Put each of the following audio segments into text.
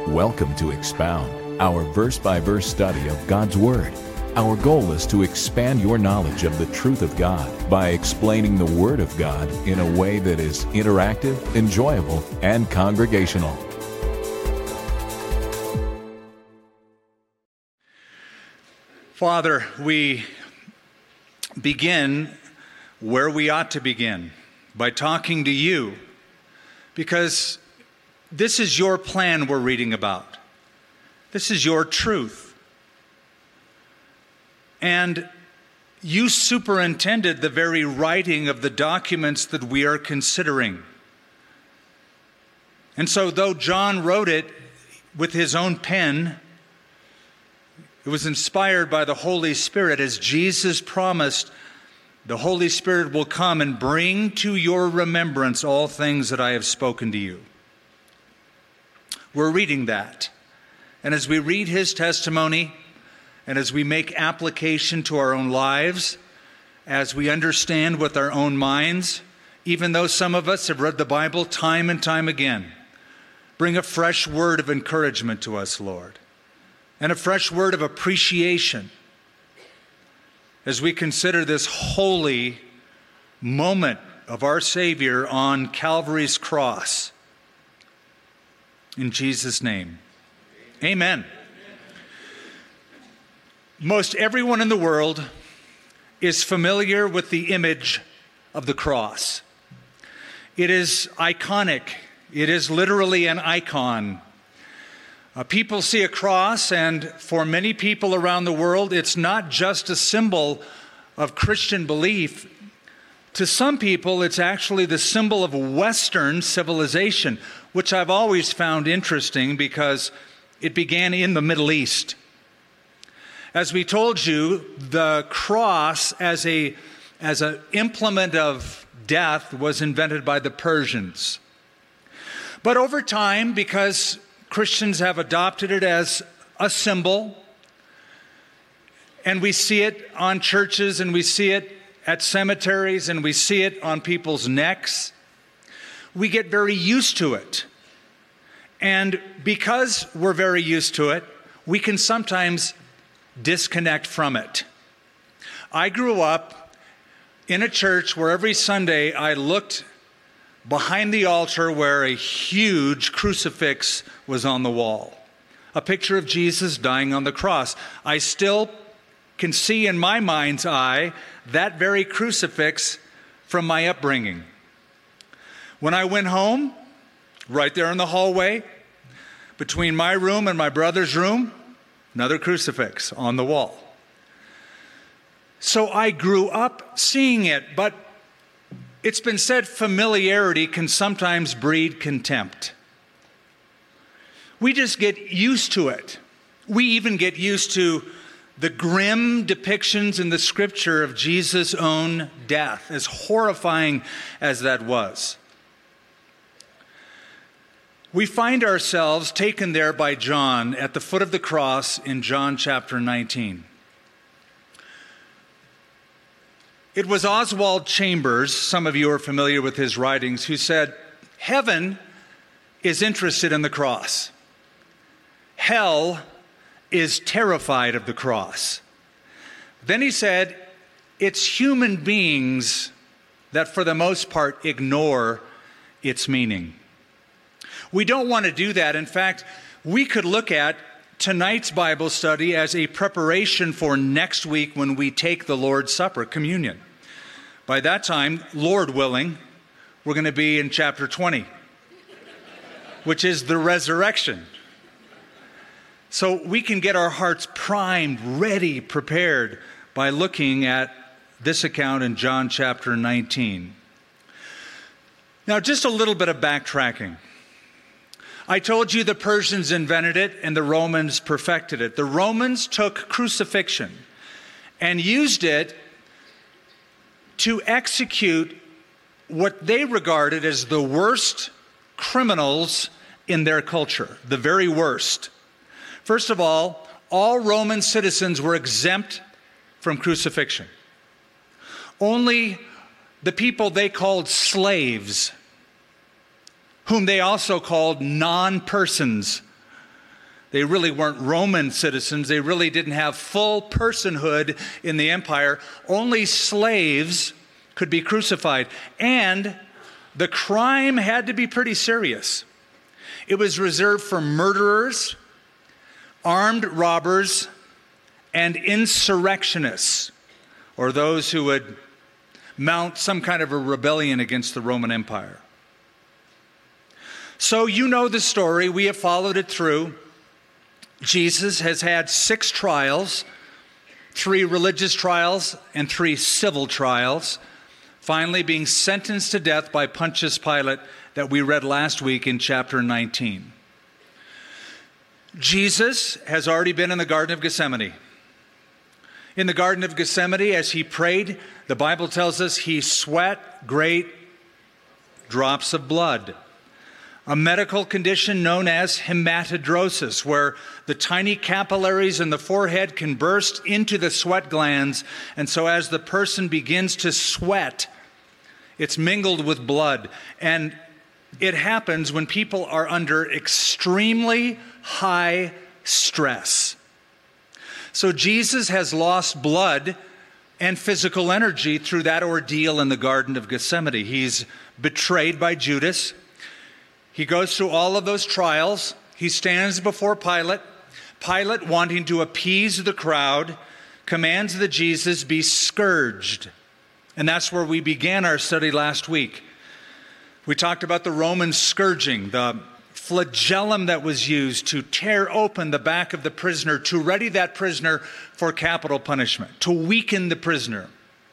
Welcome to Expound, our verse-by-verse study of God's Word. Our goal is to expand your knowledge of the truth of God by explaining the Word of God in a way that is interactive, enjoyable, and congregational. Father, we begin where we ought to begin, by talking to you, because this is your plan we're reading about. This is your truth. And you superintended the very writing of the documents that we are considering. And so though John wrote it with his own pen, it was inspired by the Holy Spirit. As Jesus promised, the Holy Spirit will come and bring to your remembrance all things that I have spoken to you. We're reading that. And as we read his testimony, and as we make application to our own lives, as we understand with our own minds, even though some of us have read the Bible time and time again, bring a fresh word of encouragement to us, Lord, and a fresh word of appreciation as we consider this holy moment of our Savior on Calvary's cross. In Jesus' name, amen. Most everyone in the world is familiar with the image of the cross. It is iconic. It is literally an icon. People see a cross, and for many people around the world, it's not just a symbol of Christian belief. To some people, it's actually the symbol of Western civilization, which I've always found interesting because it began in the Middle East. As we told you, the cross as an implement of death was invented by the Persians. But over time, because Christians have adopted it as a symbol, and we see it on churches, and we see it at cemeteries, and we see it on people's necks, we get very used to it. And because we're very used to it, we can sometimes disconnect from it. I grew up in a church where every Sunday I looked behind the altar where a huge crucifix was on the wall, a picture of Jesus dying on the cross. I still can see in my mind's eye that very crucifix from my upbringing. When I went home, right there in the hallway, between my room and my brother's room, another crucifix on the wall. So I grew up seeing it, but it's been said familiarity can sometimes breed contempt. We just get used to it. We even get used to the grim depictions in the Scripture of Jesus' own death, as horrifying as that was. We find ourselves taken there by John at the foot of the cross in John chapter 19. It was Oswald Chambers, some of you are familiar with his writings, who said, "Heaven is interested in the cross. Hell is terrified of the cross." Then he said, "It's human beings that for the most part ignore its meaning." We don't want to do that. In fact, we could look at tonight's Bible study as a preparation for next week when we take the Lord's Supper, communion. By that time, Lord willing, we're going to be in chapter 20, which is the resurrection. So we can get our hearts primed, ready, prepared by looking at this account in John chapter 19. Now, just a little bit of backtracking. I told you the Persians invented it and the Romans perfected it. The Romans took crucifixion and used it to execute what they regarded as the worst criminals in their culture, the very worst. First of all Roman citizens were exempt from crucifixion. Only the people they called slaves, whom they also called non-persons, They really weren't Roman citizens. They really didn't have full personhood in the empire. Only slaves could be crucified. And the crime had to be pretty serious. It was reserved for murderers, armed robbers, and insurrectionists, or those who would mount some kind of a rebellion against the Roman Empire. So you know the story. We have followed it through. Jesus has had 6 trials, 3 religious trials and 3 civil trials, finally being sentenced to death by Pontius Pilate that we read last week in chapter 19. Jesus has already been in the Garden of Gethsemane. In the Garden of Gethsemane, as he prayed, the Bible tells us he sweat great drops of blood, a medical condition known as hematidrosis, where the tiny capillaries in the forehead can burst into the sweat glands, and so as the person begins to sweat, it's mingled with blood. And it happens when people are under extremely high stress. So Jesus has lost blood and physical energy through that ordeal in the Garden of Gethsemane. He's betrayed by Judas. He goes through all of those trials. He stands before Pilate. Pilate, wanting to appease the crowd, commands that Jesus be scourged. And that's where we began our study last week. We talked about the Roman scourging, the flagellum that was used to tear open the back of the prisoner, to ready that prisoner for capital punishment, to weaken the prisoner.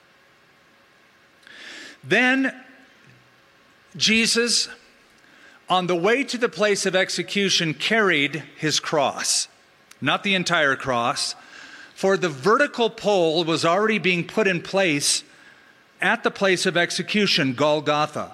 Then Jesus, on the way to the place of execution, carried his cross. Not the entire cross, for the vertical pole was already being put in place at the place of execution, Golgotha.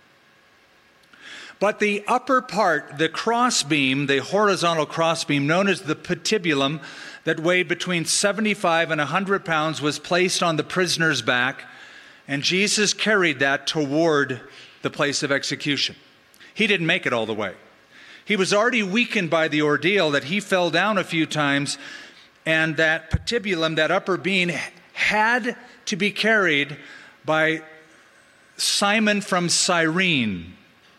But the upper part, the crossbeam, the horizontal crossbeam, known as the patibulum, that weighed between 75 and 100 pounds, was placed on the prisoner's back, and Jesus carried that toward the place of execution. He didn't make it all the way. He was already weakened by the ordeal that he fell down a few times, and that patibulum, that upper beam, had to be carried by Simon from Cyrene.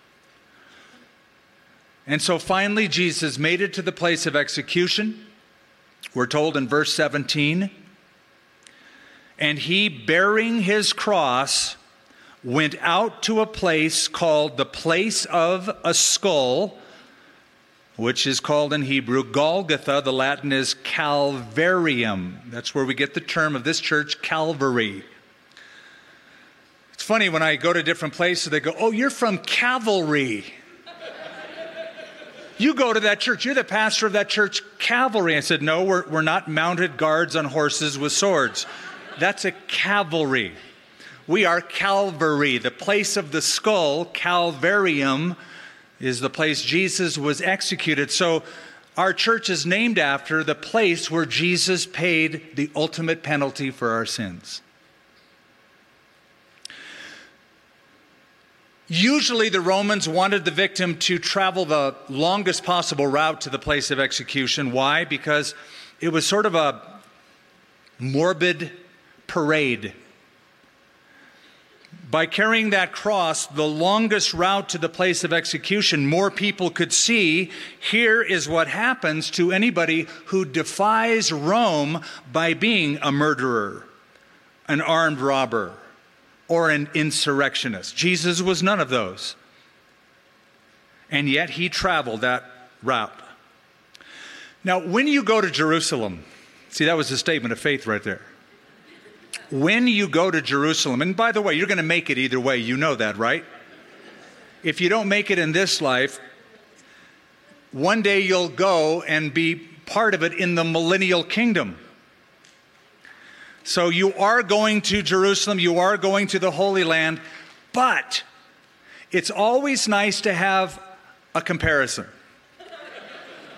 And so finally Jesus made it to the place of execution. We're told in verse 17, and he, bearing his cross, went out to a place called the place of a skull, which is called in Hebrew Golgotha. The Latin is Calvarium. That's where we get the term of this church, Calvary. It's funny, when I go to different places, they go, "Oh, you're from Cavalry. You go to that church. You're the pastor of that church, Cavalry." I said, "No, we're not mounted guards on horses with swords. That's a cavalry. We are Calvary, the place of the skull. Calvarium is the place Jesus was executed." So our church is named after the place where Jesus paid the ultimate penalty for our sins. Usually the Romans wanted the victim to travel the longest possible route to the place of execution. Why? Because it was sort of a morbid parade. By carrying that cross, the longest route to the place of execution, more people could see, here is what happens to anybody who defies Rome by being a murderer, an armed robber, or an insurrectionist. Jesus was none of those. And yet he traveled that route. Now, when you go to Jerusalem, see, that was a statement of faith right there. When you go to Jerusalem, and by the way, you're going to make it either way, you know that, right? If you don't make it in this life, one day you'll go and be part of it in the millennial kingdom. So you are going to Jerusalem, you are going to the Holy Land, but it's always nice to have a comparison.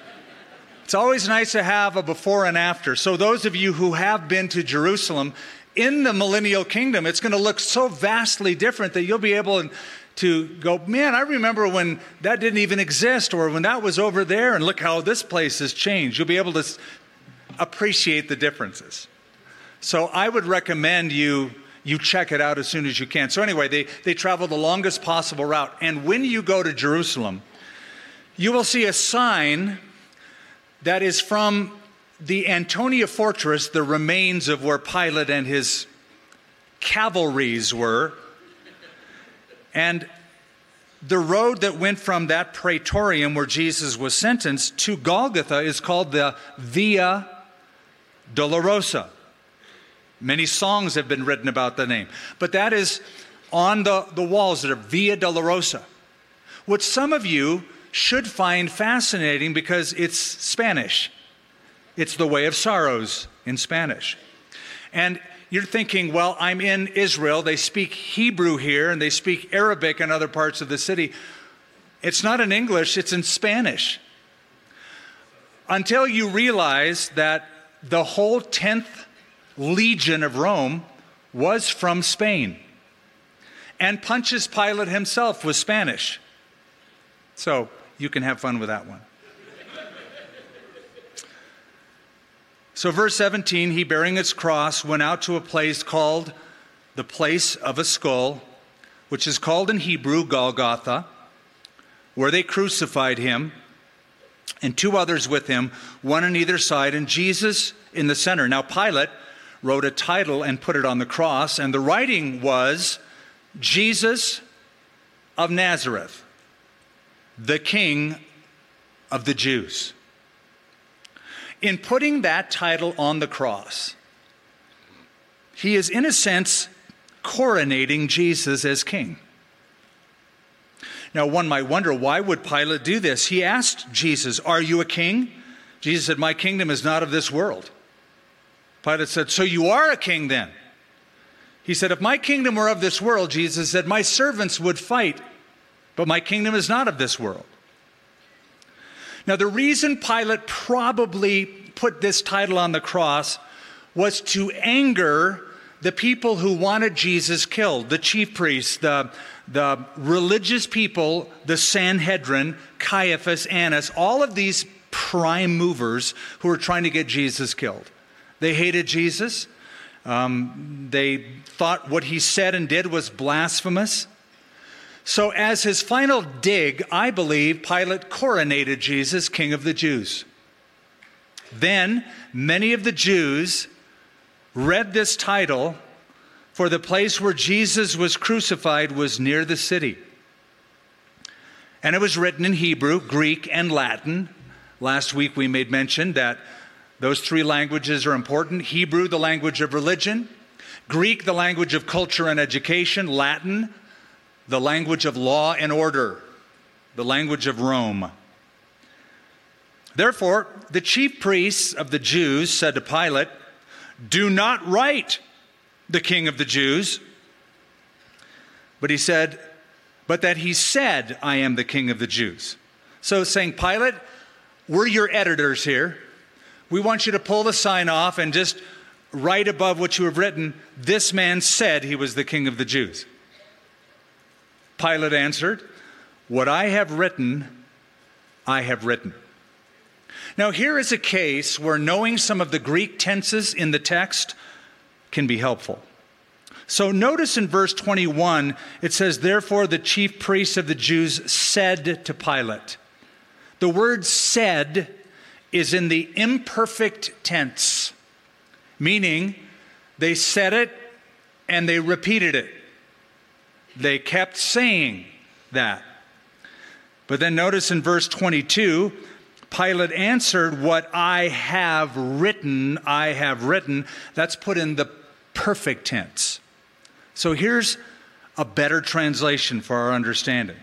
It's always nice to have a before and after. So those of you who have been to Jerusalem, in the millennial kingdom, it's going to look so vastly different that you'll be able to go, man, I remember when that didn't even exist, or when that was over there, and look how this place has changed. You'll be able to appreciate the differences. So I would recommend you check it out as soon as you can. So anyway, they travel the longest possible route. And when you go to Jerusalem, you will see a sign that is from the Antonia fortress, the remains of where Pilate and his cavalries were. And the road that went from that praetorium where Jesus was sentenced to Golgotha is called the Via Dolorosa. Many songs have been written about the name. But that is on the walls that are Via Dolorosa, which some of you should find fascinating because it's Spanish. It's the Way of Sorrows in Spanish. And you're thinking, well, I'm in Israel. They speak Hebrew here, and they speak Arabic in other parts of the city. It's not in English, it's in Spanish. Until you realize that the whole 10th Legion of Rome was from Spain. And Pontius Pilate himself was Spanish. So you can have fun with that one. So verse 17, he bearing its cross went out to a place called the place of a skull, which is called in Hebrew Golgotha, where they crucified him, and two others with him, one on either side, and Jesus in the center. Now Pilate wrote a title and put it on the cross, and the writing was, Jesus of Nazareth, the King of the Jews. In putting that title on the cross, he is, in a sense, coronating Jesus as king. Now, one might wonder, why would Pilate do this? He asked Jesus, "Are you a king?" Jesus said, "My kingdom is not of this world." Pilate said, "So you are a king then?" He said, "If my kingdom were of this world," Jesus said, "my servants would fight, but my kingdom is not of this world." Now, the reason Pilate probably put this title on the cross was to anger the people who wanted Jesus killed, the chief priests, the religious people, the Sanhedrin, Caiaphas, Annas, all of these prime movers who were trying to get Jesus killed. They hated Jesus. They thought what he said and did was blasphemous. So as his final dig, I believe Pilate coronated Jesus King of the Jews. Then many of the Jews read this title, for the place where Jesus was crucified was near the city. And it was written in Hebrew, Greek, and Latin. Last week we made mention that those three languages are important. Hebrew, the language of religion. Greek, the language of culture and education. Latin, the language of law and order, the language of Rome. Therefore, the chief priests of the Jews said to Pilate, "Do not write the King of the Jews." But he said, "But that he said, I am the King of the Jews." So saying, Pilate, we're your editors here. We want you to pull the sign off and just write above what you have written, "This man said he was the King of the Jews." Pilate answered, "What I have written, I have written." Now here is a case where knowing some of the Greek tenses in the text can be helpful. So notice in verse 21, it says, "Therefore the chief priests of the Jews said to Pilate." The word "said" is in the imperfect tense, meaning they said it and they repeated it. They kept saying that. But then notice in verse 22, Pilate answered, "What I have written, I have written." That's put in the perfect tense. So here's a better translation for our understanding.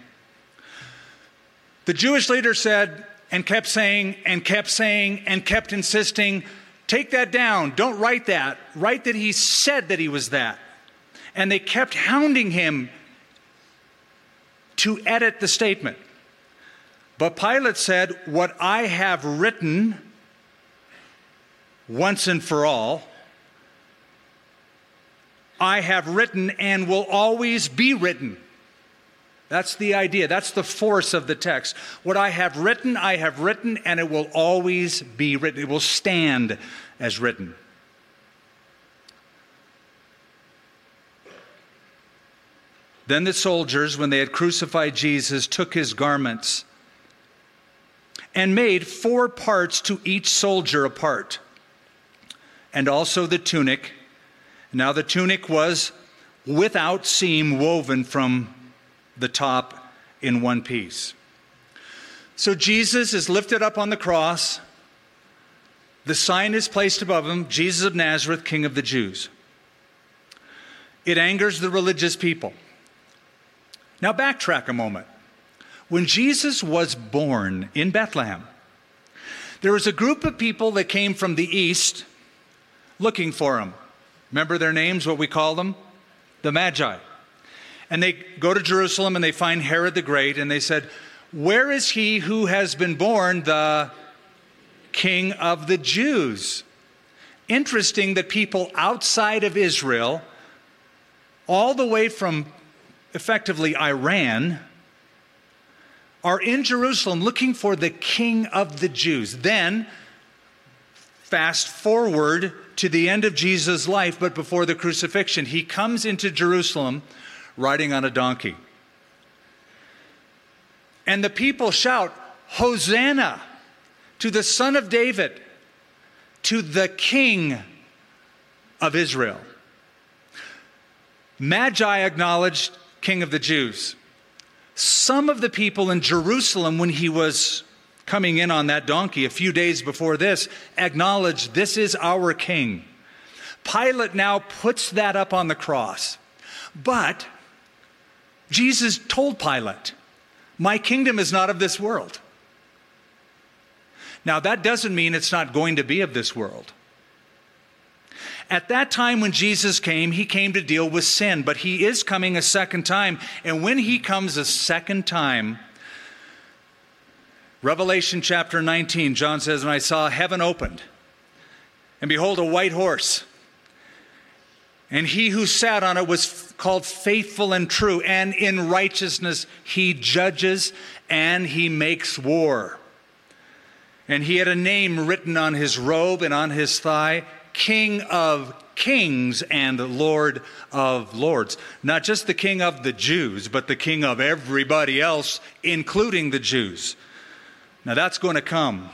The Jewish leader said, and kept saying, and kept saying, and kept insisting, "Take that down. Don't write that. Write that he said that he was that." And they kept hounding him to edit the statement. But Pilate said, "What I have written once and for all, I have written and will always be written. That's the idea. That's the force of the text. What I have written, and it will always be written. It will stand as written. Then the soldiers, when they had crucified Jesus, took his garments and made 4 parts to each soldier a part, and also the tunic. Now the tunic was without seam, woven from the top in one piece. So Jesus is lifted up on the cross. The sign is placed above him, Jesus of Nazareth, King of the Jews. It angers the religious people. Now backtrack a moment. When Jesus was born in Bethlehem, there was a group of people that came from the east looking for him. Remember their names, what we call them? The Magi. And they go to Jerusalem and they find Herod the Great, and they said, "Where is he who has been born the King of the Jews?" Interesting that people outside of Israel, all the way from effectively Iran, are in Jerusalem looking for the King of the Jews. Then, fast forward to the end of Jesus' life, but before the crucifixion, he comes into Jerusalem riding on a donkey. And the people shout, "Hosanna to the Son of David, to the King of Israel." Magi acknowledged King of the Jews. Some of the people in Jerusalem, when he was coming in on that donkey a few days before this, acknowledged, "This is our king." Pilate now puts that up on the cross. But Jesus told Pilate, "My kingdom is not of this world." Now that doesn't mean it's not going to be of this world. At that time when Jesus came, he came to deal with sin, but he is coming a second time. And when he comes a second time, Revelation chapter 19, John says, "And I saw heaven opened, and behold, a white horse. And he who sat on it was called Faithful and True, and in righteousness he judges and he makes war. And he had a name written on his robe and on his thigh, King of Kings and Lord of Lords." Not just the King of the Jews, but the King of everybody else, including the Jews. Now that's going to come.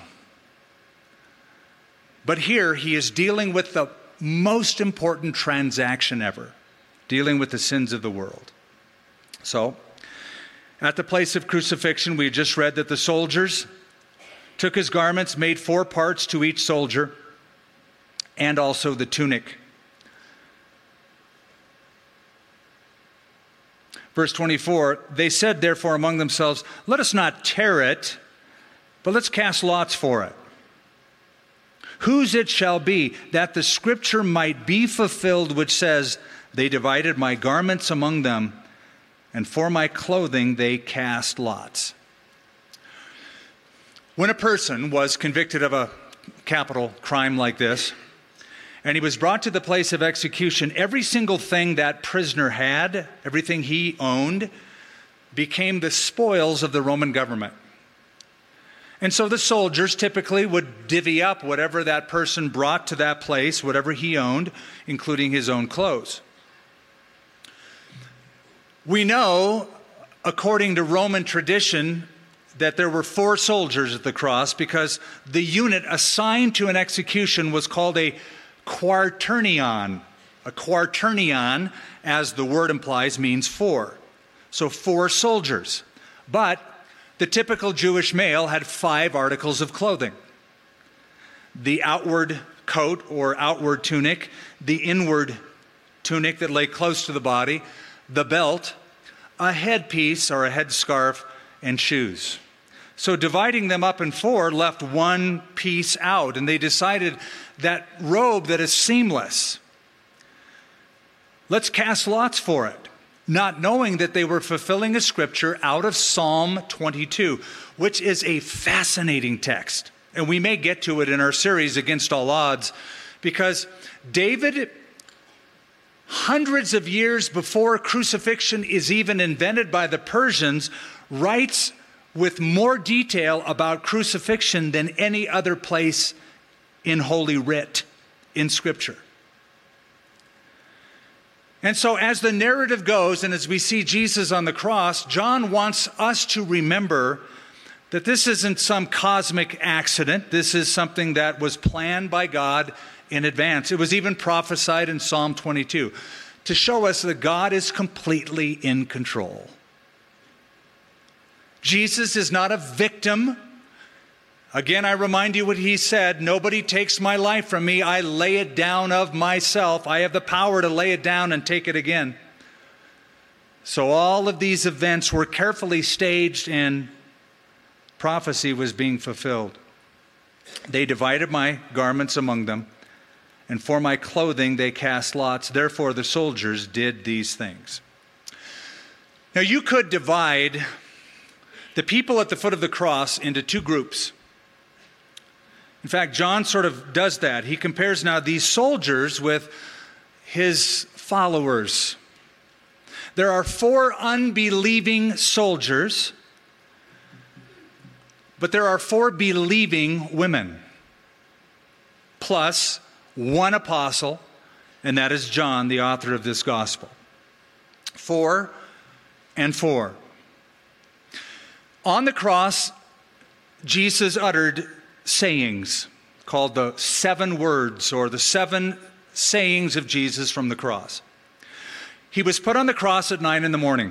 But here he is dealing with the most important transaction ever, dealing with the sins of the world. So, at the place of crucifixion, we just read that the soldiers took his garments, made 4 parts to each soldier, and also the tunic. Verse 24, "They said therefore among themselves, 'Let us not tear it, but let's cast lots for it, whose it shall be, that the scripture might be fulfilled, which says, They divided my garments among them, and for my clothing they cast lots.'" When a person was convicted of a capital crime like this, and he was brought to the place of execution, every single thing that prisoner had, everything he owned, became the spoils of the Roman government. And so the soldiers typically would divvy up whatever that person brought to that place, whatever he owned, including his own clothes. We know, according to Roman tradition, that there were 4 soldiers at the cross, because the unit assigned to an execution was called a quaternion. A quaternion, as the word implies, means 4. So 4 soldiers. But the typical Jewish male had 5 articles of clothing: the outward coat or outward tunic, the inward tunic that lay close to the body, the belt, a headpiece or a headscarf, and shoes. So dividing them up in 4 left one piece out, and they decided that robe that is seamless, let's cast lots for it, not knowing that they were fulfilling a scripture out of Psalm 22, which is a fascinating text. And we may get to it in our series, Against All Odds, because David hundreds of years before crucifixion is even invented by the Persians, writes with more detail about crucifixion than any other place in Holy Writ, in Scripture. And so as the narrative goes, and as we see Jesus on the cross, John wants us to remember that this isn't some cosmic accident. This is something that was planned by God in advance. It was even prophesied in Psalm 22 to show us that God is completely in control. Jesus is not a victim. Again, I remind you what he said, nobody takes my life from me. I lay it down of myself. I have the power to lay it down and take it again. So all of these events were carefully staged and prophecy was being fulfilled. They divided my garments among them, and for my clothing they cast lots. Therefore the soldiers did these things. Now you could divide the people at the foot of the cross into two groups. In fact, John sort of does that. He compares now these soldiers with his followers. There are 4 unbelieving soldiers, but there are 4 believing women, plus 1 apostle, and that is John, the author of this gospel. 4 and 4. On the cross, Jesus uttered sayings called the 7 words, or the 7 sayings of Jesus from the cross. He was put on the cross at 9 in the morning.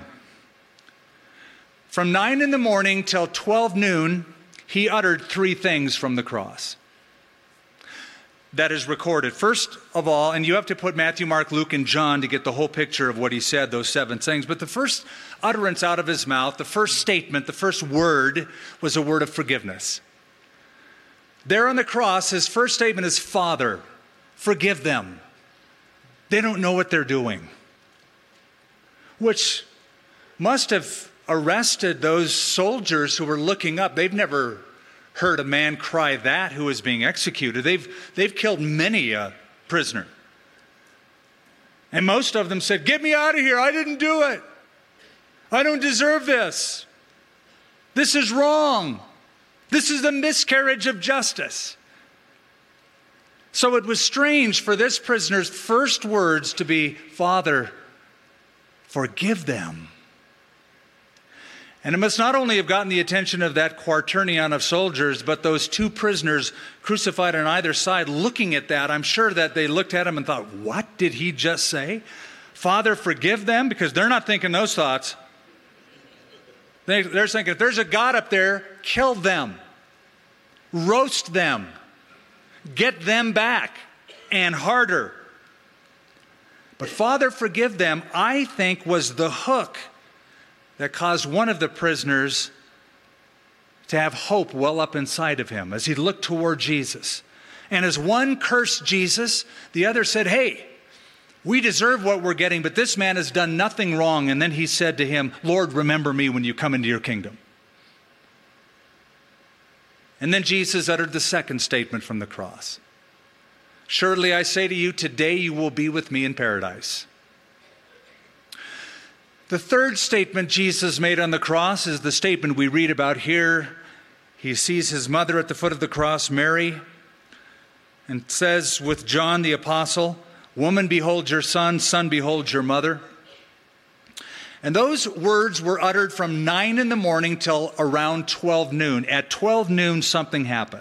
From 9 in the morning till 12 noon, he uttered 3 things from the cross. That is recorded. First of all, and you have to put Matthew, Mark, Luke, and John to get the whole picture of what he said, those 7 things. But the first utterance out of his mouth, the first statement, the first word was a word of forgiveness. There on the cross, his first statement is, Father, forgive them. They don't know what they're doing. Which must have arrested those soldiers who were looking up. They've never heard a man cry that who was being executed. They've killed many a prisoner. And most of them said, get me out of here. I didn't do it. I don't deserve this. This is wrong. This is a miscarriage of justice. So it was strange for this prisoner's first words to be, Father, forgive them. And it must not only have gotten the attention of that quaternion of soldiers, but those 2 prisoners crucified on either side looking at that, I'm sure that they looked at him and thought, what did he just say? Father, forgive them? Because they're not thinking those thoughts. They're thinking, if there's a God up there, kill them. Roast them. Get them back. And harder. But Father, forgive them, I think, was the hook that caused one of the prisoners to have hope well up inside of him as he looked toward Jesus. And as one cursed Jesus, the other said, hey, we deserve what we're getting, but this man has done nothing wrong. And then he said to him, Lord, remember me when you come into your kingdom. And then Jesus uttered the second statement from the cross. Surely I say to you, today you will be with me in paradise. The third statement Jesus made on the cross is the statement we read about here. He sees his mother at the foot of the cross, Mary, and says with John the apostle, woman, behold your son, son, behold your mother. And those words were uttered from 9 in the morning till around 12 noon. At 12 noon, something happened.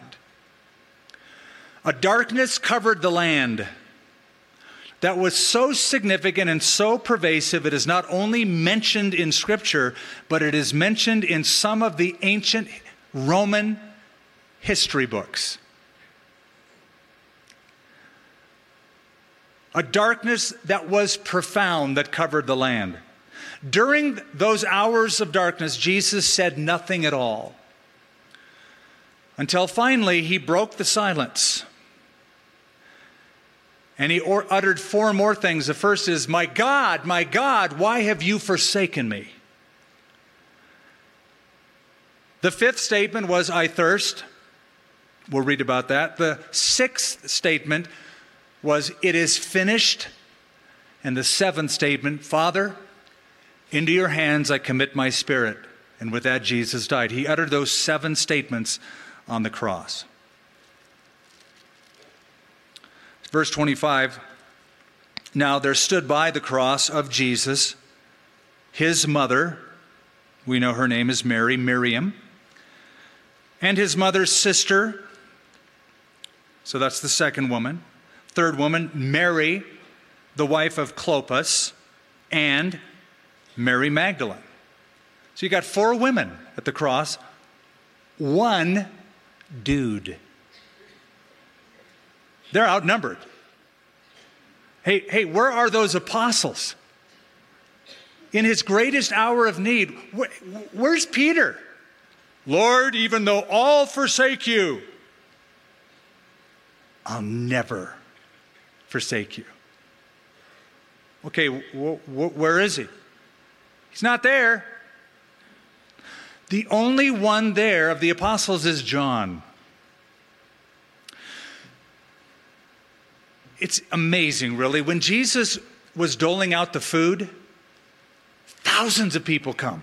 A darkness covered the land that was so significant and so pervasive, it is not only mentioned in Scripture, but it is mentioned in some of the ancient Roman history books. A darkness that was profound that covered the land. During those hours of darkness, Jesus said nothing at all. Until finally, he broke the silence. And he uttered 4 more things. The first is, my God, why have you forsaken me? The 5th statement was, I thirst. We'll read about that. The 6th statement was, it is finished. And the seventh statement, Father, into your hands I commit my spirit. And with that, Jesus died. He uttered those 7 statements on the cross. Verse 25, now there stood by the cross of Jesus his mother, we know her name is Mary, Miriam, and his mother's sister, so that's the second woman. Third woman, Mary, the wife of Clopas, and Mary Magdalene. So you got 4 women at the cross, 1 dude. They're outnumbered. Hey, where are those apostles? In his greatest hour of need, where's Peter? Lord, even though all forsake you, I'll never forsake you. Okay, where is he? He's not there. The only one there of the apostles is John. It's amazing, really. When Jesus was doling out the food, thousands of people come.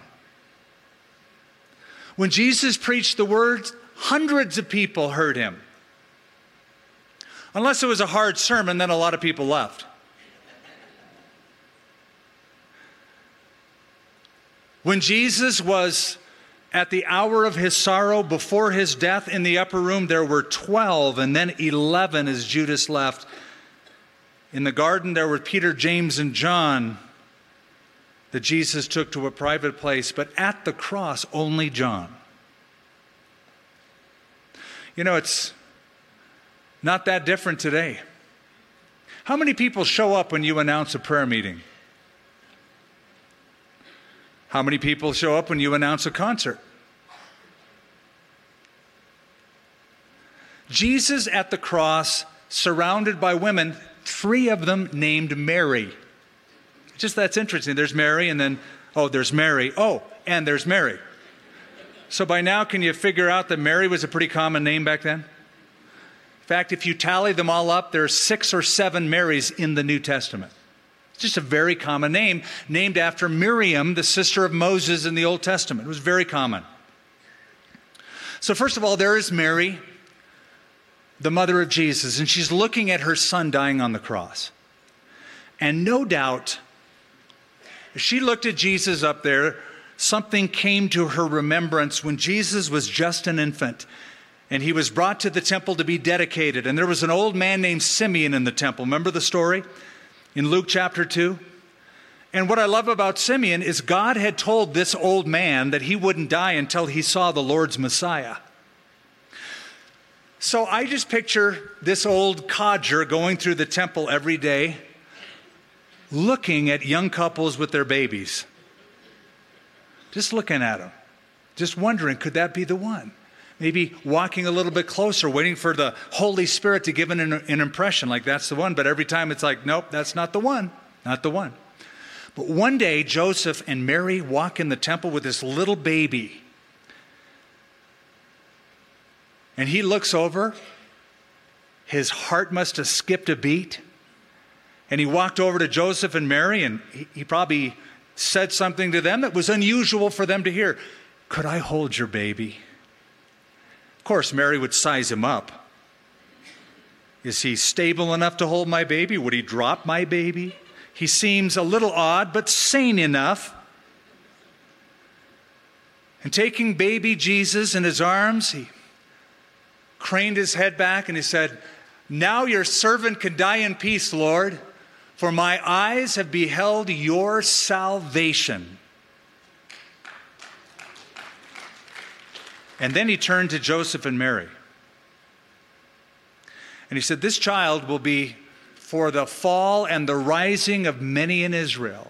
When Jesus preached the word, hundreds of people heard him. Unless it was a hard sermon, then a lot of people left. When Jesus was at the hour of his sorrow before his death in the upper room, there were 12 and then 11 as Judas left. In the garden, there were Peter, James, and John that Jesus took to a private place, but at the cross, only John. You know, it's not that different today. How many people show up when you announce a prayer meeting? How many people show up when you announce a concert? Jesus at the cross, surrounded by women, 3 of them named Mary. Just that's interesting. There's Mary, and then, there's Mary. And there's Mary. So by now, can you figure out that Mary was a pretty common name back then? In fact, if you tally them all up, there are 6 or 7 Marys in the New Testament. It's just a very common name, named after Miriam, the sister of Moses in the Old Testament. It was very common. So first of all, there is Mary, the mother of Jesus, and she's looking at her son dying on the cross. And no doubt, as she looked at Jesus up there, something came to her remembrance when Jesus was just an infant and he was brought to the temple to be dedicated. And there was an old man named Simeon in the temple. Remember the story in Luke chapter 2? And what I love about Simeon is God had told this old man that he wouldn't die until he saw the Lord's Messiah. So I just picture this old codger going through the temple every day, looking at young couples with their babies. Just looking at them. Just wondering, could that be the one? Maybe walking a little bit closer, waiting for the Holy Spirit to give an impression like that's the one. But every time it's like, nope, that's not the one. Not the one. But one day, Joseph and Mary walk in the temple with this little baby. And he looks over. His heart must have skipped a beat. And he walked over to Joseph and Mary, and he probably said something to them that was unusual for them to hear. Could I hold your baby? Of course, Mary would size him up. Is he stable enough to hold my baby? Would he drop my baby? He seems a little odd, but sane enough. And taking baby Jesus in his arms, he craned his head back and he said, "Now your servant can die in peace, Lord, for my eyes have beheld your salvation." And then he turned to Joseph and Mary. And he said, "This child will be for the fall and the rising of many in Israel,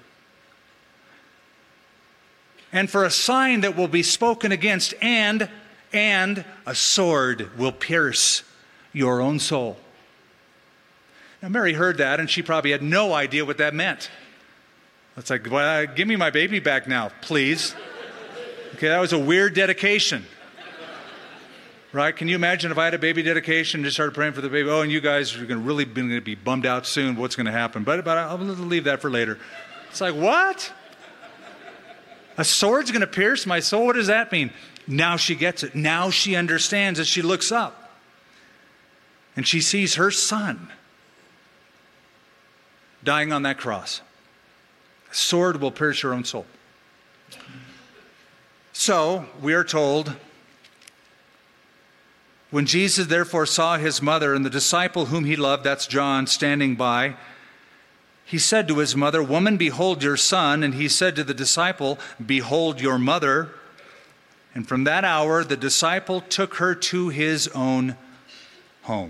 and for a sign that will be spoken against, and a sword will pierce your own soul." Now, Mary heard that, and she probably had no idea what that meant. It's like, well, give me my baby back now, please. Okay, that was a weird dedication. Right? Can you imagine if I had a baby dedication and just started praying for the baby? Oh, and you guys are going to be bummed out soon. What's going to happen? But I'll leave that for later. It's like, what? A sword's going to pierce my soul? What does that mean? Now she gets it. Now she understands as she looks up. And she sees her son dying on that cross. A sword will pierce her own soul. So, we are told, when Jesus therefore saw his mother and the disciple whom he loved, that's John, standing by, he said to his mother, "Woman, behold your son." And he said to the disciple, "Behold your mother." And from that hour, the disciple took her to his own home.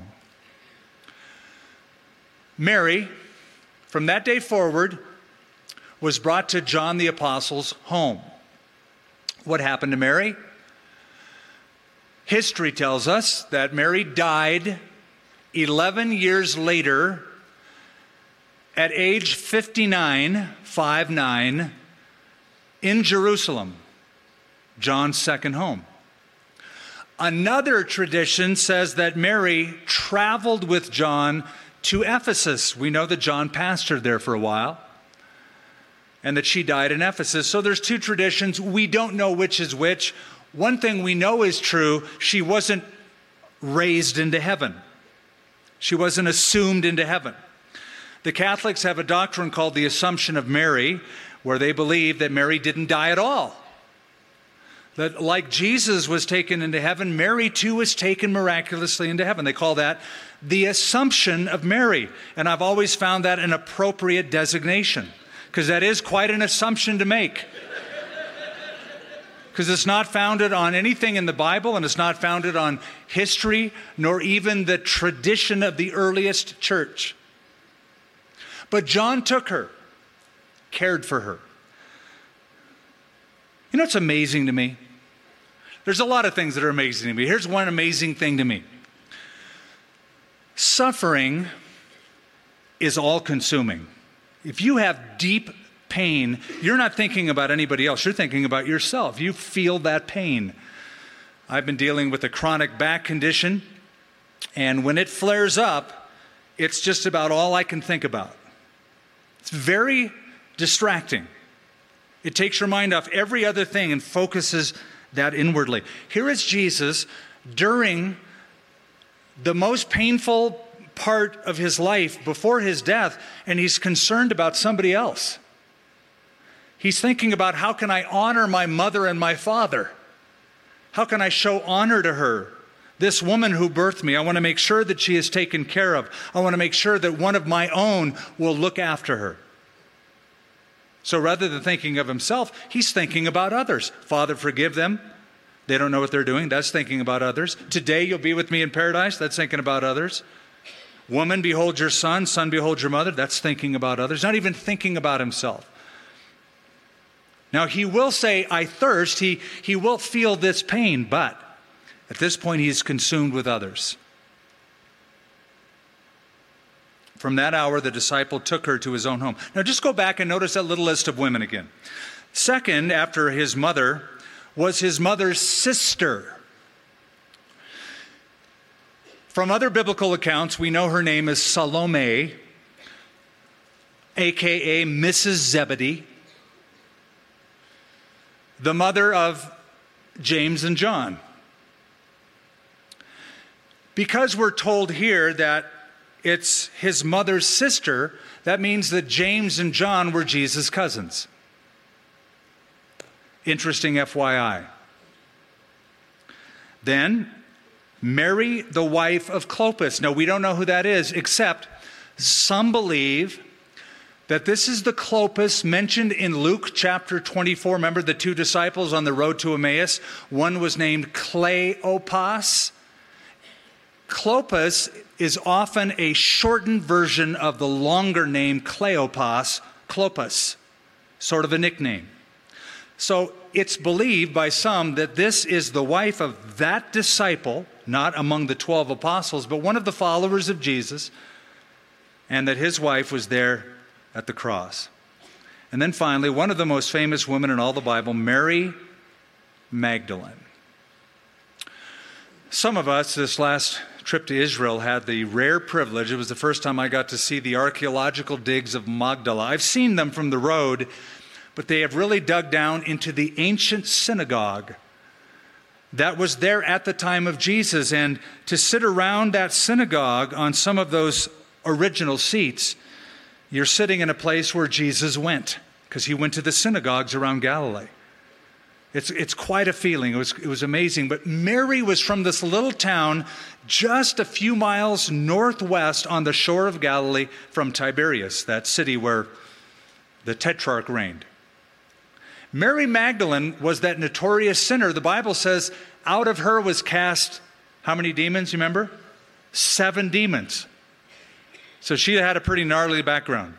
Mary, from that day forward, was brought to John the Apostle's home. What happened to Mary? History tells us that Mary died 11 years later at age 59, in Jerusalem, John's second home. Another tradition says that Mary traveled with John to Ephesus. We know that John pastored there for a while, and that she died in Ephesus. So there's two traditions. We don't know which is which. One thing we know is true: she wasn't raised into heaven. She wasn't assumed into heaven. The Catholics have a doctrine called the Assumption of Mary, where they believe that Mary didn't die at all. That like Jesus was taken into heaven, Mary too was taken miraculously into heaven. They call that the Assumption of Mary. And I've always found that an appropriate designation, because that is quite an assumption to make. Because it's not founded on anything in the Bible, and it's not founded on history, nor even the tradition of the earliest church. But John took her, cared for her. You know what's amazing to me? There's a lot of things that are amazing to me. Here's one amazing thing to me. Suffering is all-consuming. If you have deep pain, you're not thinking about anybody else. You're thinking about yourself. You feel that pain. I've been dealing with a chronic back condition, and when it flares up, it's just about all I can think about. It's very distracting. It takes your mind off every other thing and focuses that inwardly. Here is Jesus during the most painful part of his life before his death, and he's concerned about somebody else. He's thinking about, how can I honor my mother and my father? How can I show honor to her? This woman who birthed me, I want to make sure that she is taken care of. I want to make sure that one of my own will look after her. So rather than thinking of himself, he's thinking about others. Father, forgive them. They don't know what they're doing. That's thinking about others. Today you'll be with me in paradise. That's thinking about others. Woman, behold your son. Son, behold your mother. That's thinking about others. Not even thinking about himself. Now he will say, I thirst. He will feel this pain, but at this point he is consumed with others. From that hour, the disciple took her to his own home. Now just go back and notice that little list of women again. Second, after his mother, was his mother's sister. From other biblical accounts, we know her name is Salome, a.k.a. Mrs. Zebedee, the mother of James and John. Because we're told here that it's his mother's sister, that means that James and John were Jesus' cousins. Interesting FYI. Then, Mary, the wife of Clopas. Now, we don't know who that is, except some believe that this is the Clopas mentioned in Luke chapter 24. Remember the two disciples on the road to Emmaus? One was named Cleopas. Clopas is often a shortened version of the longer name Cleopas, Clopas, sort of a nickname. So it's believed by some that this is the wife of that disciple, not among the 12 apostles, but one of the followers of Jesus, and that his wife was there at the cross. And then finally, one of the most famous women in all the Bible, Mary Magdalene. Some of us, this last trip to Israel, had the rare privilege. It was the first time I got to see the archaeological digs of Magdala. I've seen them from the road, but they have really dug down into the ancient synagogue that was there at the time of Jesus. And to sit around that synagogue on some of those original seats, you're sitting in a place where Jesus went, because he went to the synagogues around Galilee. It's quite a feeling. It was amazing. But Mary was from this little town just a few miles northwest on the shore of Galilee from Tiberias, that city where the tetrarch reigned. Mary Magdalene was that notorious sinner. The Bible says out of her was cast how many demons, you remember? 7 demons. So she had a pretty gnarly background.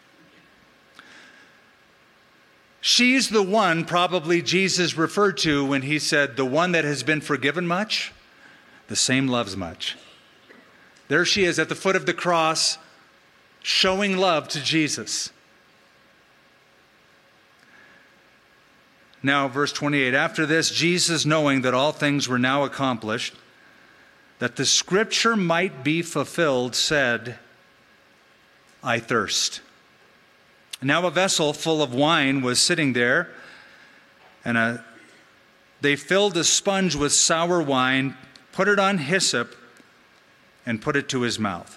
She's the one probably Jesus referred to when he said, the one that has been forgiven much, the same loves much. There she is at the foot of the cross, showing love to Jesus. Now, verse 28, after this, Jesus, knowing that all things were now accomplished, that the scripture might be fulfilled, said, I thirst. Now a vessel full of wine was sitting there, and they filled a sponge with sour wine, put it on hyssop, and put it to his mouth.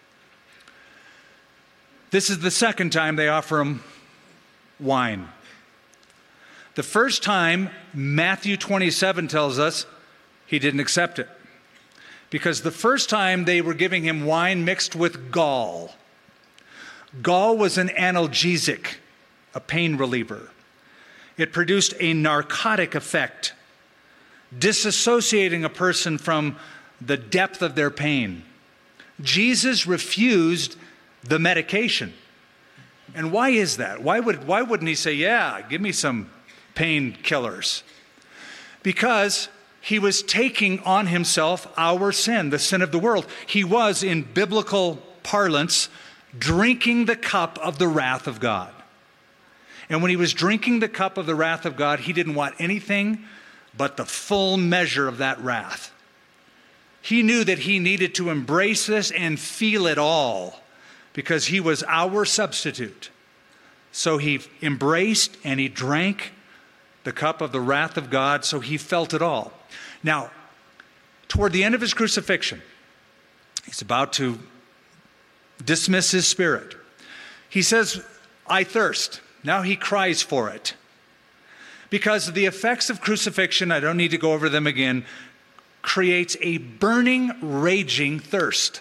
This is the second time they offer him wine. The first time, Matthew 27 tells us, he didn't accept it. Because the first time they were giving him wine mixed with gall. Gall was an analgesic, a pain reliever. It produced a narcotic effect, disassociating a person from the depth of their pain. Jesus refused the medication. And why is that? Why wouldn't he say, yeah, give me some painkillers? Because he was taking on himself our sin, the sin of the world. He was, in biblical parlance, drinking the cup of the wrath of God. And when he was drinking the cup of the wrath of God, he didn't want anything but the full measure of that wrath. He knew that he needed to embrace this and feel it all, because he was our substitute. So he embraced and he drank the cup of the wrath of God, so he felt it all. Now, toward the end of his crucifixion, he's about to dismiss his spirit. He says, I thirst. Now he cries for it. Because the effects of crucifixion, I don't need to go over them again, creates a burning, raging thirst.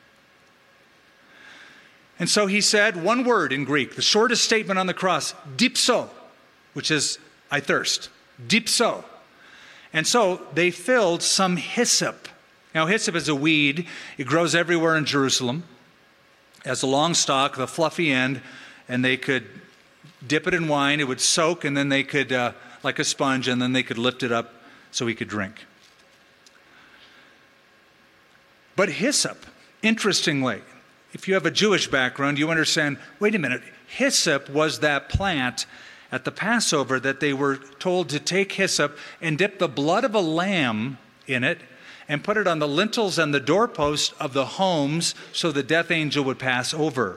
And so he said one word in Greek, the shortest statement on the cross, dipso, which is, I thirst. Dipso. And so they filled some hyssop. Now hyssop is a weed. It grows everywhere in Jerusalem. It has a long stalk, the fluffy end, and they could dip it in wine. It would soak, and then they could, like a sponge, and then they could lift it up so he could drink. But hyssop, interestingly, if you have a Jewish background, you understand, wait a minute, hyssop was that plant at the Passover that they were told to take hyssop and dip the blood of a lamb in it and put it on the lintels and the doorposts of the homes so the death angel would pass over.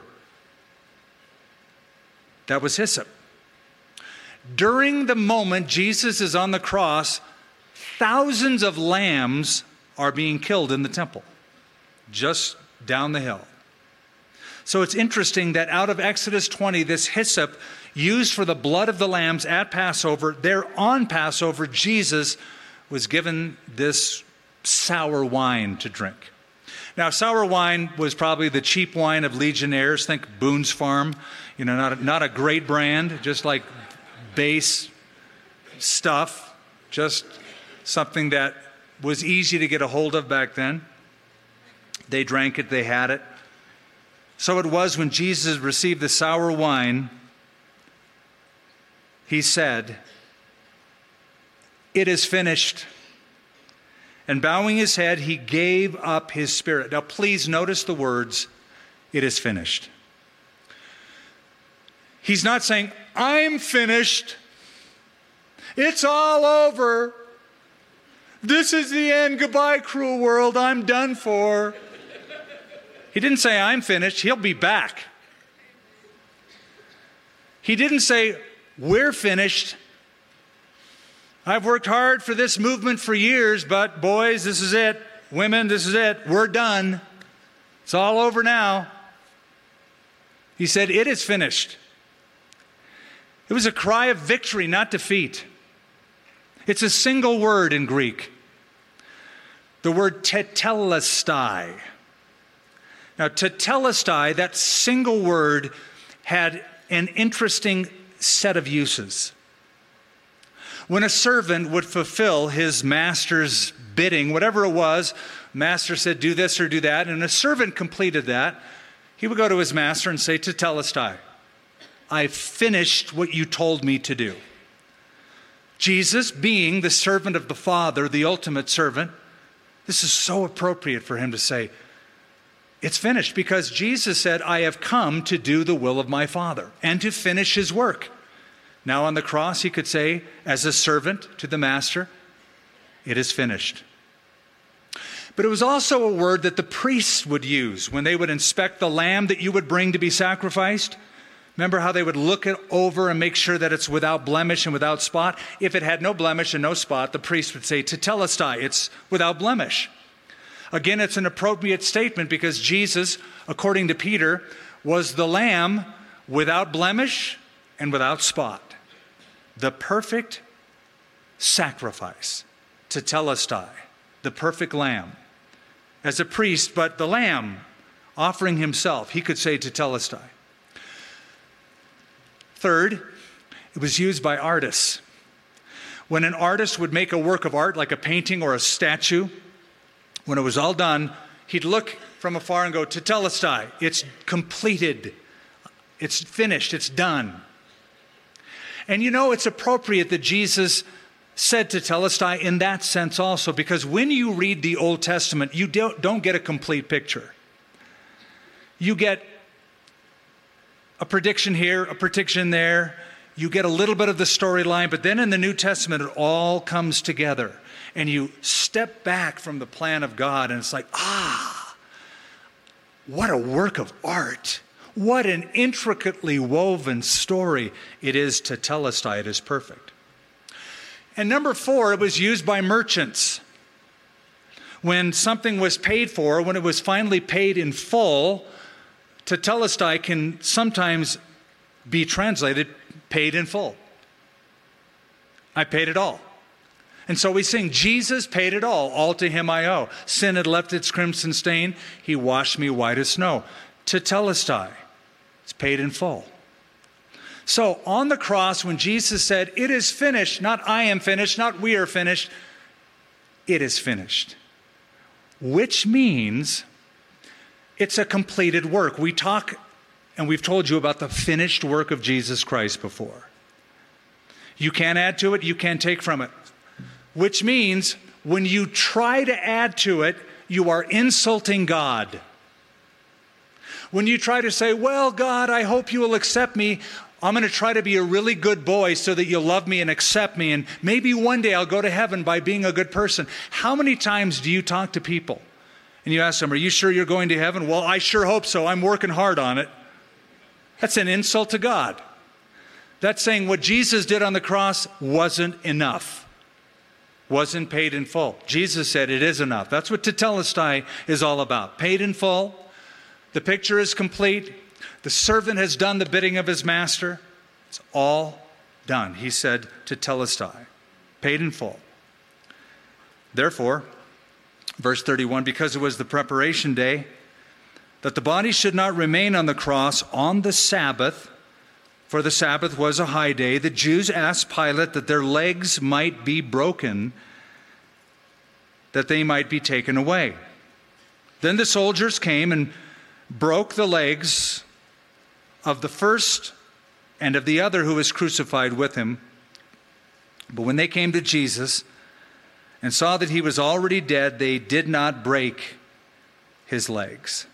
That was hyssop. During the moment Jesus is on the cross, thousands of lambs are being killed in the temple, just down the hill. So it's interesting that out of Exodus 20, this hyssop used for the blood of the lambs at Passover, there on Passover, Jesus was given this sour wine to drink. Now, sour wine was probably the cheap wine of legionnaires. Think Boone's Farm, not a great brand, just like base stuff, just something that was easy to get a hold of back then. They drank it, they had it. So it was when Jesus received the sour wine, he said, "It is finished." And bowing his head, he gave up his spirit. Now please notice the words, "It is finished." He's not saying, "I'm finished. It's all over. This is the end. Goodbye, cruel world. I'm done for. He didn't say, I'm finished. He'll be back. He didn't say, we're finished. I've worked hard for this movement for years, but boys, this is it. Women, this is it. We're done. It's all over now. He said, it is finished. It was a cry of victory, not defeat. It's a single word in Greek. The word tetelestai. Now, tetelestai, that single word, had an interesting set of uses. When a servant would fulfill his master's bidding, whatever it was, master said, do this or do that, and a servant completed that, he would go to his master and say, tetelestai, I finished what you told me to do. Jesus, being the servant of the Father, the ultimate servant, this is so appropriate for him to say, it's finished, because Jesus said, I have come to do the will of my Father and to finish his work. Now on the cross, he could say, as a servant to the master, it is finished. But it was also a word that the priests would use when they would inspect the lamb that you would bring to be sacrificed. Remember how they would look it over and make sure that it's without blemish and without spot? If it had no blemish and no spot, the priest would say, tetelestai, it's without blemish. Again, it's an appropriate statement because Jesus, according to Peter, was the lamb without blemish and without spot. The perfect sacrifice, tetelestai, the perfect lamb. As a priest, but the lamb offering himself, he could say tetelestai. Third, it was used by artists. When an artist would make a work of art, like a painting or a statue, when it was all done, he'd look from afar and go, tetelestai, it's completed, it's finished, it's done. And you know, it's appropriate that Jesus said tetelestai in that sense also, because when you read the Old Testament, you don't get a complete picture. You get a prediction here, a prediction there. You get a little bit of the storyline, but then in the New Testament, it all comes together. And you step back from the plan of God, and it's like, what a work of art. What an intricately woven story it is tetelestai. It is perfect. And number 4, it was used by merchants. When something was paid for, when it was finally paid in full, tetelestai can sometimes be translated paid in full. I paid it all. And so we sing, Jesus paid it all to him I owe. Sin had left its crimson stain, he washed me white as snow. Tetelestai, it's paid in full. So on the cross, when Jesus said, it is finished, not I am finished, not we are finished, it is finished. Which means it's a completed work. We talk, and we've told you about the finished work of Jesus Christ before. You can't add to it, you can't take from it. Which means when you try to add to it, you are insulting God. When you try to say, well, God, I hope you will accept me. I'm going to try to be a really good boy so that you'll love me and accept me. And maybe one day I'll go to heaven by being a good person. How many times do you talk to people and you ask them, are you sure you're going to heaven? Well, I sure hope so. I'm working hard on it. That's an insult to God. That's saying what Jesus did on the cross wasn't enough. Wasn't paid in full. Jesus said it is enough. That's what tetelestai is all about. Paid in full. The picture is complete. The servant has done the bidding of his master. It's all done. He said tetelestai. Paid in full. Therefore, verse 31, because it was the preparation day, that the body should not remain on the cross on the Sabbath, for the Sabbath was a high day, the Jews asked Pilate that their legs might be broken, that they might be taken away. Then the soldiers came and broke the legs of the first and of the other who was crucified with him. But when they came to Jesus and saw that he was already dead, they did not break his legs.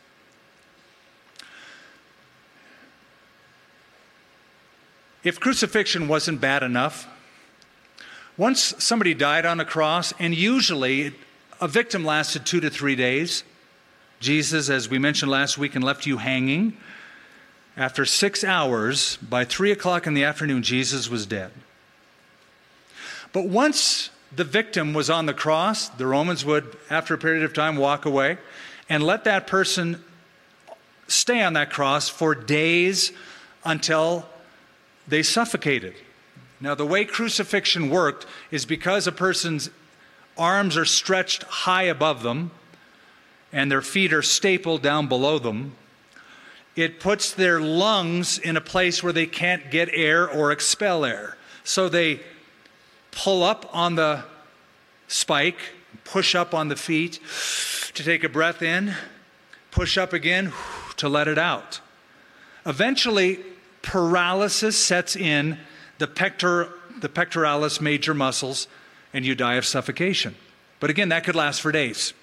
If crucifixion wasn't bad enough, Once somebody died on a cross, and usually a victim lasted 2 to 3 days. Jesus, as we mentioned last week, and left you hanging. After 6 hours, by 3 o'clock in the afternoon, Jesus was dead. But once the victim was on the cross, the Romans would, after a period of time, walk away and let that person stay on that cross for days until they suffocated. Now, the way crucifixion worked is because a person's arms are stretched high above them and their feet are stapled down below them, it puts their lungs in a place where they can't get air or expel air. So they pull up on the spike, push up on the feet to take a breath in, push up again to let it out. Eventually, paralysis sets in the pectoralis major muscles, and you die of suffocation. But again, that could last for days.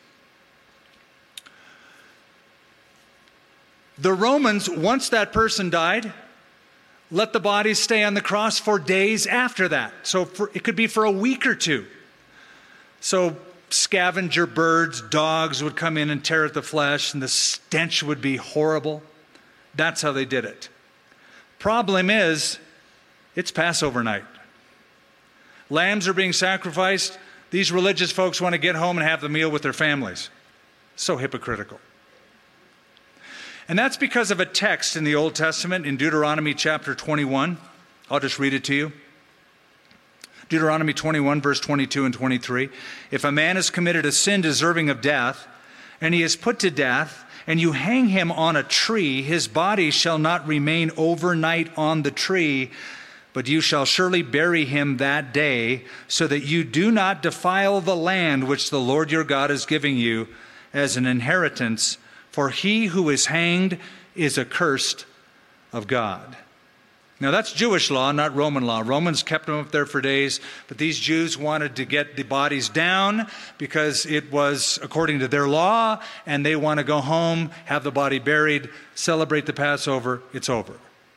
The Romans, once that person died, let the body stay on the cross for days after that. So it could be for a week or two. So scavenger birds, dogs would come in and tear at the flesh, and the stench would be horrible. That's how they did it. Problem is, it's Passover night. Lambs are being sacrificed. These religious folks want to get home and have the meal with their families. So hypocritical. And that's because of a text in the Old Testament in Deuteronomy chapter 21. I'll just read it to you. Deuteronomy 21, verse 22 and 23. If a man has committed a sin deserving of death, and he is put to death, and you hang him on a tree, his body shall not remain overnight on the tree, but you shall surely bury him that day, so that you do not defile the land which the Lord your God is giving you as an inheritance. For he who is hanged is accursed of God. Now that's Jewish law, not Roman law. Romans kept them up there for days, but these Jews wanted to get the bodies down because it was according to their law, and they want to go home, have the body buried, celebrate the Passover, it's over.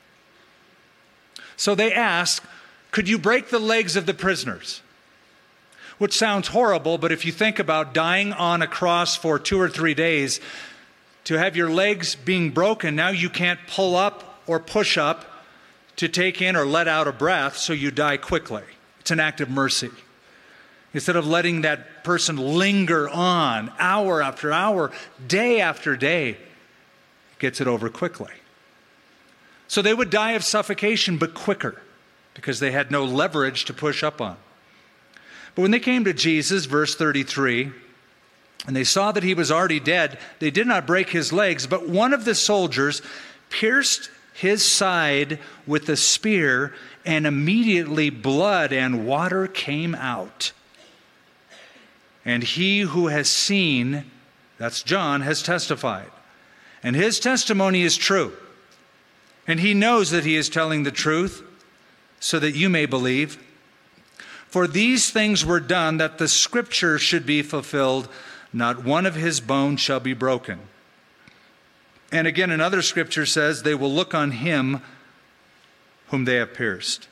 So they asked, could you break the legs of the prisoners? Which sounds horrible, but if you think about dying on a cross for 2 or 3 days, to have your legs being broken, now you can't pull up or push up to take in or let out a breath, so you die quickly. It's an act of mercy. Instead of letting that person linger on hour after hour, day after day, it gets it over quickly. So they would die of suffocation, but quicker, because they had no leverage to push up on. But when they came to Jesus, verse 33, and they saw that he was already dead, they did not break his legs, but one of the soldiers pierced his side with a spear, and immediately blood and water came out. And he who has seen, that's John, has testified. And his testimony is true. And he knows that he is telling the truth, so that you may believe. For these things were done that the scripture should be fulfilled. Not one of his bones shall be broken. And again, another scripture says, they will look on him whom they have pierced.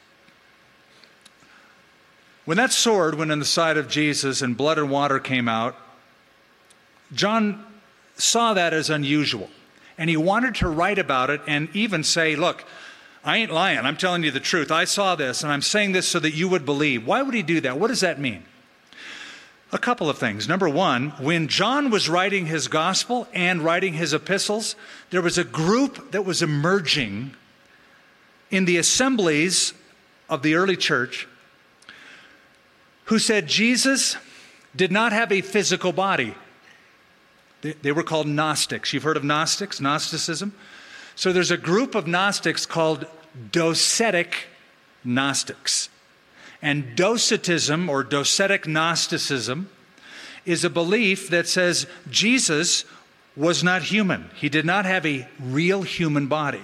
When that sword went in the side of Jesus and blood and water came out, John saw that as unusual. And he wanted to write about it and even say, look, I ain't lying. I'm telling you the truth. I saw this, and I'm saying this so that you would believe. Why would he do that? What does that mean? A couple of things. Number one, when John was writing his gospel and writing his epistles, there was a group that was emerging in the assemblies of the early church who said Jesus did not have a physical body. They were called Gnostics. You've heard of Gnostics, Gnosticism? So there's a group of Gnostics called Docetic Gnostics. And Docetism, or Docetic Gnosticism, is a belief that says Jesus was not human. He did not have a real human body.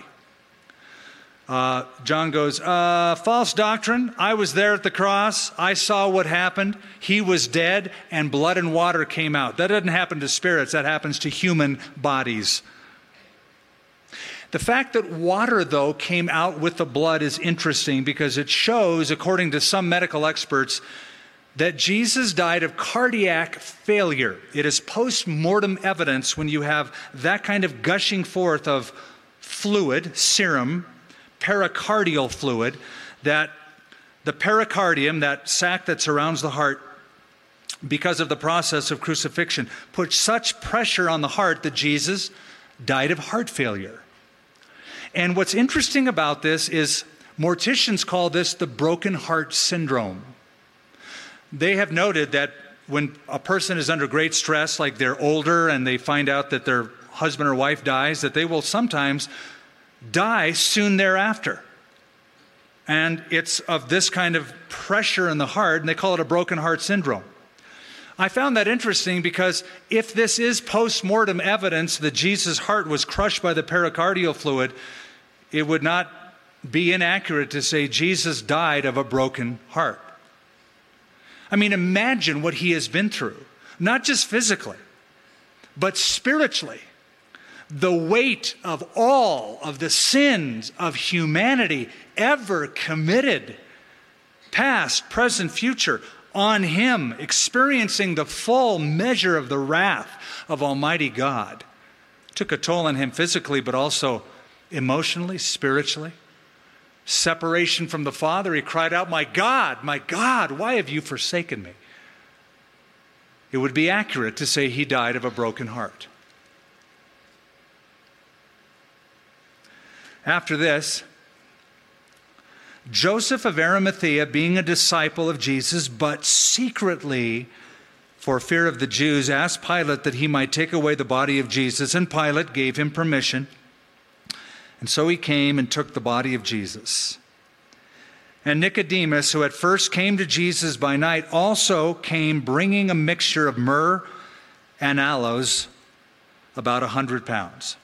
John goes, false doctrine. I was there at the cross. I saw what happened. He was dead, and blood and water came out. That doesn't happen to spirits. That happens to human bodies. The fact that water, though, came out with the blood is interesting because it shows, according to some medical experts, that Jesus died of cardiac failure. It is post-mortem evidence when you have that kind of gushing forth of fluid, serum, pericardial fluid, that the pericardium, that sac that surrounds the heart, because of the process of crucifixion, put such pressure on the heart that Jesus died of heart failure. And what's interesting about this is morticians call this the broken heart syndrome. They have noted that when a person is under great stress, like they're older and they find out that their husband or wife dies, that they will sometimes die soon thereafter. And it's of this kind of pressure in the heart, and they call it a broken heart syndrome. I found that interesting because if this is post-mortem evidence that Jesus' heart was crushed by the pericardial fluid, it would not be inaccurate to say Jesus died of a broken heart. I mean, imagine what he has been through, not just physically, but spiritually. The weight of all of the sins of humanity ever committed, past, present, future, on him, experiencing the full measure of the wrath of Almighty God. Took a toll on him physically, but also emotionally, spiritually. Separation from the Father, he cried out, my God, why have you forsaken me?" It would be accurate to say he died of a broken heart. After this, Joseph of Arimathea, being a disciple of Jesus, but secretly, for fear of the Jews, asked Pilate that he might take away the body of Jesus, and Pilate gave him permission. And so he came and took the body of Jesus. And Nicodemus, who at first came to Jesus by night, also came bringing a mixture of myrrh and aloes, about 100 pounds.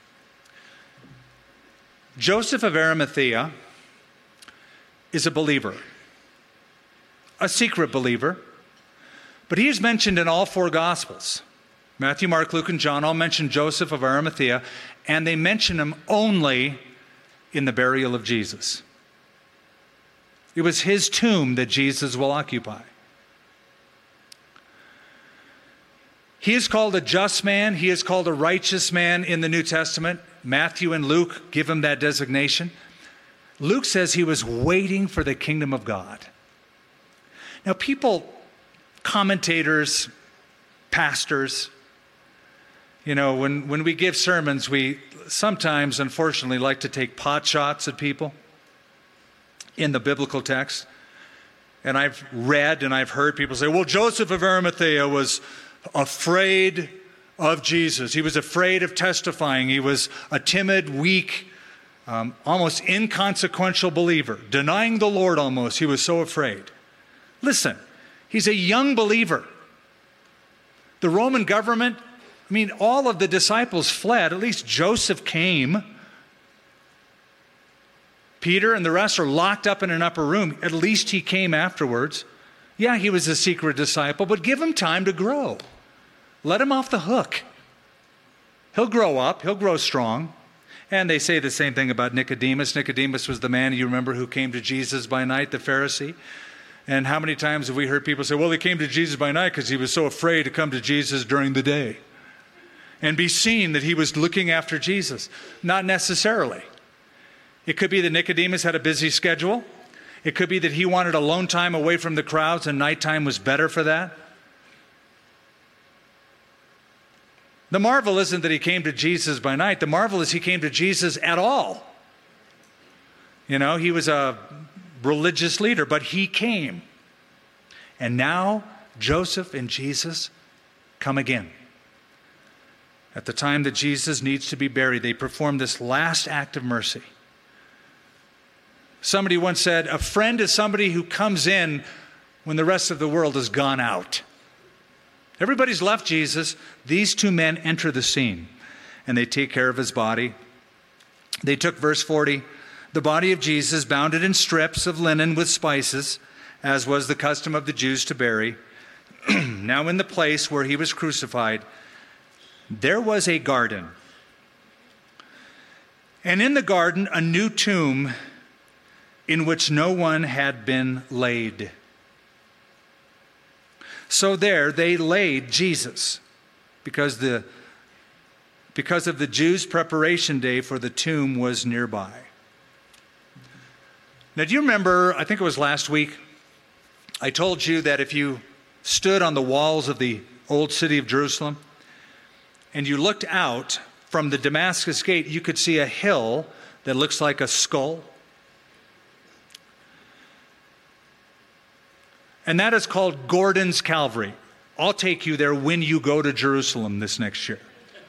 Joseph of Arimathea is a believer, a secret believer, but he is mentioned in all four Gospels. Matthew, Mark, Luke, and John all mention Joseph of Arimathea, and they mention him only in the burial of Jesus. It was his tomb that Jesus will occupy. He is called a just man. He is called a righteous man in the New Testament. Matthew and Luke give him that designation. Luke says he was waiting for the kingdom of God. Now, people, commentators, pastors, when we give sermons, we sometimes, unfortunately, like to take pot shots at people in the biblical text. And I've read and I've heard people say, well, Joseph of Arimathea was afraid of Jesus. He was afraid of testifying. He was a timid, weak, almost inconsequential believer, denying the Lord almost. He was so afraid. Listen, he's a young believer. The Roman government, all of the disciples fled. At least Joseph came. Peter and the rest are locked up in an upper room. At least he came afterwards. Yeah, he was a secret disciple, but give him time to grow. Let him off the hook. He'll grow up. He'll grow strong. And they say the same thing about Nicodemus. Nicodemus was the man, you remember, who came to Jesus by night, the Pharisee. And how many times have we heard people say, well, he came to Jesus by night because he was so afraid to come to Jesus during the day and be seen that he was looking after Jesus. Not necessarily. It could be that Nicodemus had a busy schedule. It could be that he wanted alone time away from the crowds and nighttime was better for that. The marvel isn't that he came to Jesus by night. The marvel is he came to Jesus at all. He was a religious leader, but he came. And now Joseph and Jesus come again. At the time that Jesus needs to be buried, they perform this last act of mercy. Somebody once said, a friend is somebody who comes in when the rest of the world has gone out. Everybody's left Jesus. These two men enter the scene, and they take care of his body. They took, verse 40, the body of Jesus, bound it in strips of linen with spices, as was the custom of the Jews to bury. Now in the place where he was crucified, there was a garden. And in the garden, a new tomb in which no one had been laid. So there they laid Jesus because of the Jews' preparation day for the tomb was nearby. Now, do you remember, I think it was last week, I told you that if you stood on the walls of the old city of Jerusalem and you looked out from the Damascus gate, you could see a hill that looks like a skull. And that is called Gordon's Calvary. I'll take you there when you go to Jerusalem this next year.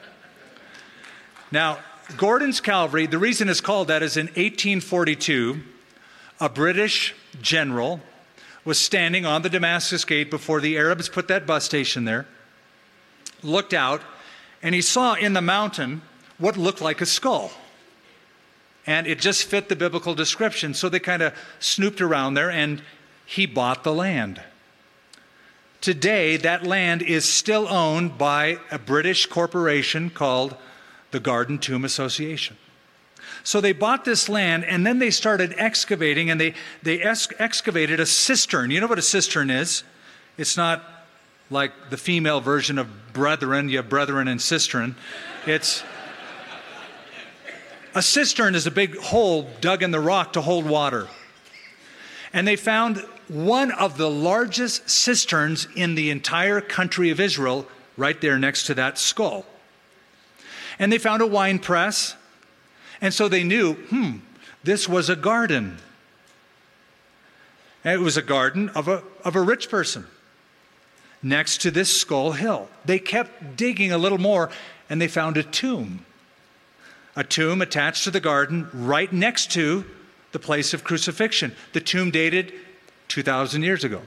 Now, Gordon's Calvary, the reason it's called that is in 1842, a British general was standing on the Damascus gate before the Arabs put that bus station there, looked out, and he saw in the mountain what looked like a skull. And it just fit the biblical description. So they kind of snooped around there, and he bought the land. Today, that land is still owned by a British corporation called the Garden Tomb Association. So they bought this land, and then they started excavating, and they excavated a cistern. You know what a cistern is? It's not like the female version of brethren. You have brethren and cistern. A cistern is a big hole dug in the rock to hold water. And they found one of the largest cisterns in the entire country of Israel right there next to that skull. And they found a wine press. And so they knew, this was a garden. And it was a garden of a rich person next to this skull hill. They kept digging a little more, and they found a tomb. A tomb attached to the garden right next to the place of crucifixion. The tomb dated 2,000 years ago.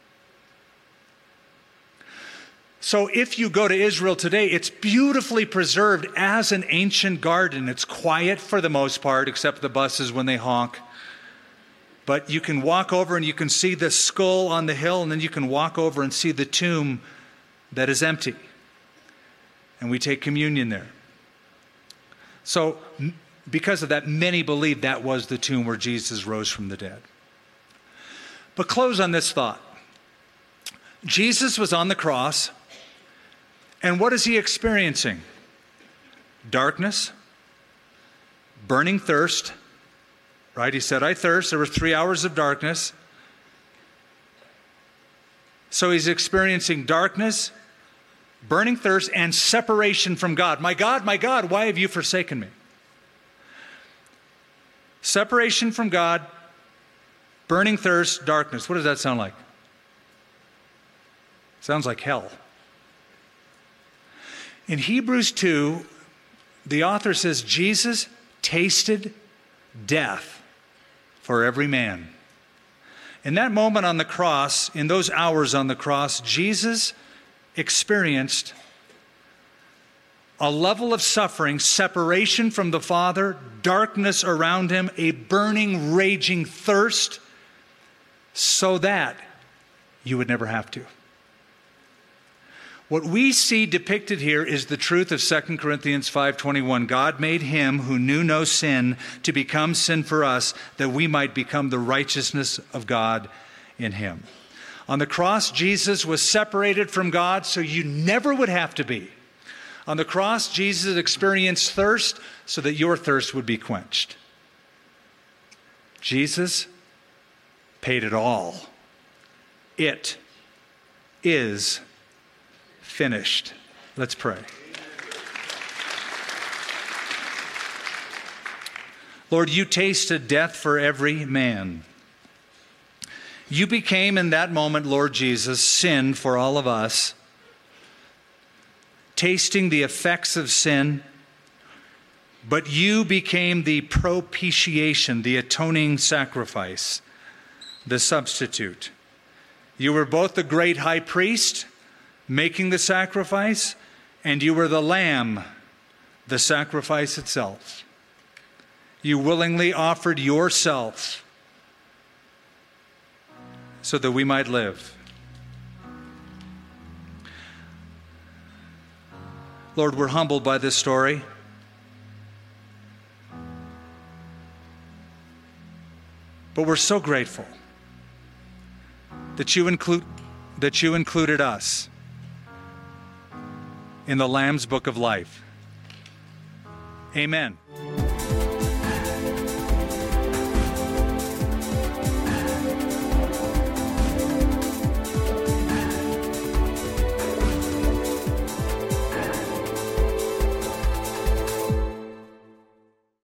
So if you go to Israel today, it's beautifully preserved as an ancient garden. It's quiet for the most part, except the buses when they honk. But you can walk over and you can see the skull on the hill, and then you can walk over and see the tomb that is empty. And we take communion there. So because of that, many believe that was the tomb where Jesus rose from the dead. But close on this thought. Jesus was on the cross, and what is he experiencing? Darkness, burning thirst, right? He said, I thirst. There were 3 hours of darkness. So he's experiencing darkness, burning thirst, and separation from God. My God, why have you forsaken me? Separation from God, burning thirst, darkness. What does that sound like? Sounds like hell. In Hebrews 2, the author says, Jesus tasted death for every man. In that moment on the cross, in those hours on the cross, Jesus experienced a level of suffering, separation from the Father, darkness around him, a burning, raging thirst, so that you would never have to. What we see depicted here is the truth of 2 Corinthians 5:21. God made him who knew no sin to become sin for us, that we might become the righteousness of God in him. On the cross, Jesus was separated from God, so you never would have to be. On the cross, Jesus experienced thirst so that your thirst would be quenched. Jesus paid it all. It is finished. Let's pray. Lord, you tasted death for every man. You became in that moment, Lord Jesus, sin for all of us, tasting the effects of sin, but you became the propitiation, the atoning sacrifice, the substitute. You were both the great high priest making the sacrifice, and you were the lamb, the sacrifice itself. You willingly offered yourself so that we might live. Lord, we're humbled by this story. But we're so grateful that that you included us in the Lamb's Book of Life. Amen.